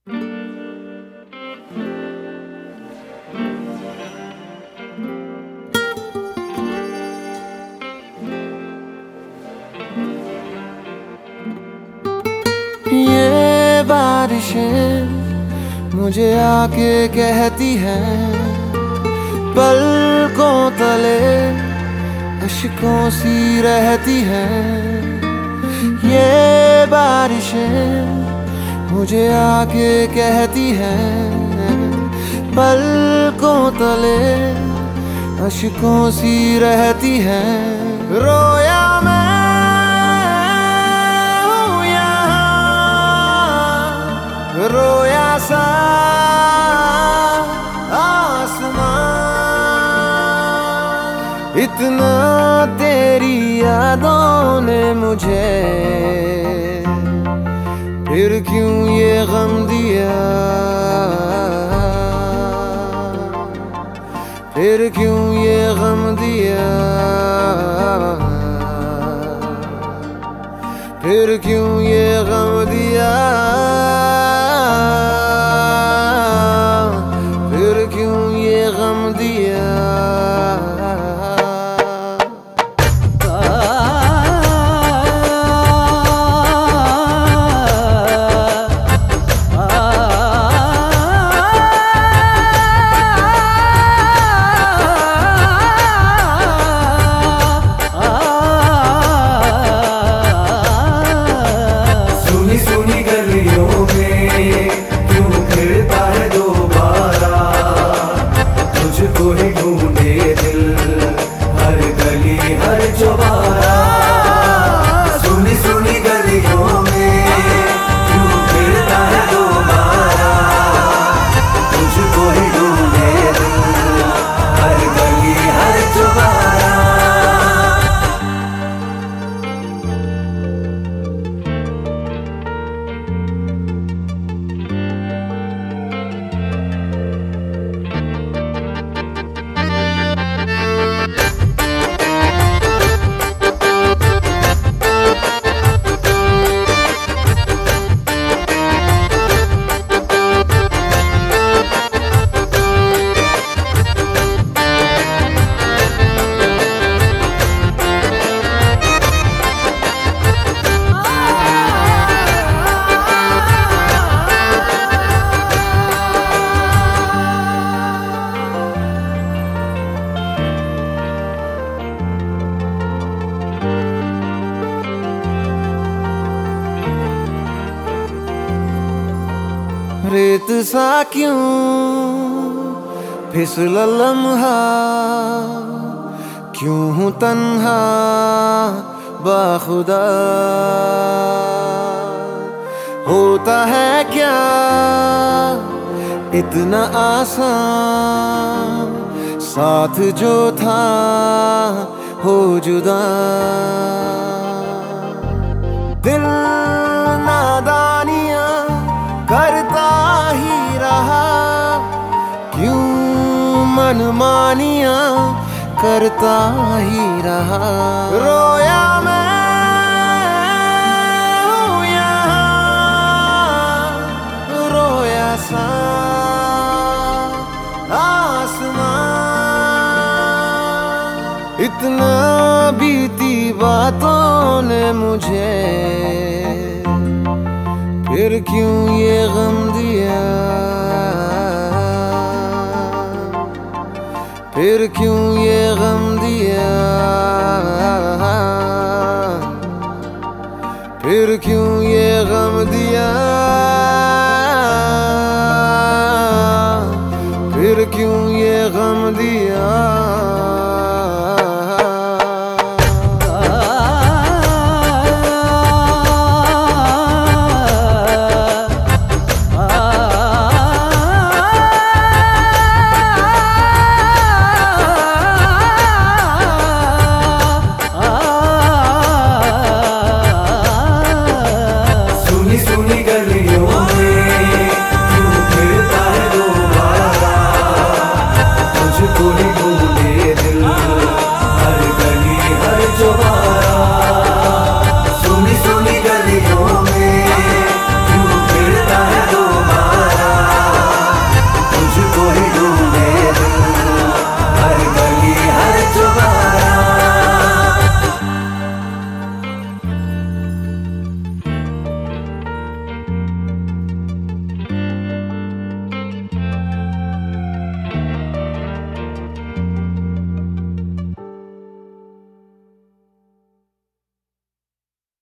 ये बारिशें मुझे आके कहती हैं, पलकों तले अश्कों सी रहती हैं। ये बारिशें मुझे आके कहती हैं, पलकों तले अश्कों सी रहती हैं। रोया मैं हूँ यहाँ, रोया सा आसमान, इतना तेरी यादों ने मुझे फिर क्यों ये गम दिया, फिर क्यों ये गम दिया, फिर क्यों ये गम दिया, फिर क्यों ये गम दिया। रेत सा क्यों फिसला लम्हा, क्यों हूँ तन्हा बाखुदा। होता है क्या इतना आसान, साथ जो था हो जुदा। दिल नादानियां करता ही रहा, क्यों मनमानियां करता ही रहा। रोया मैं हूँ यहाँ, रोया सा आसमान, इतना बीती बातों ने मुझे फिर क्यों ये गम दिया, फिर क्यों ये गम दिया, फिर क्यों ये गम दिया, फिर क्यों ये गम दिया।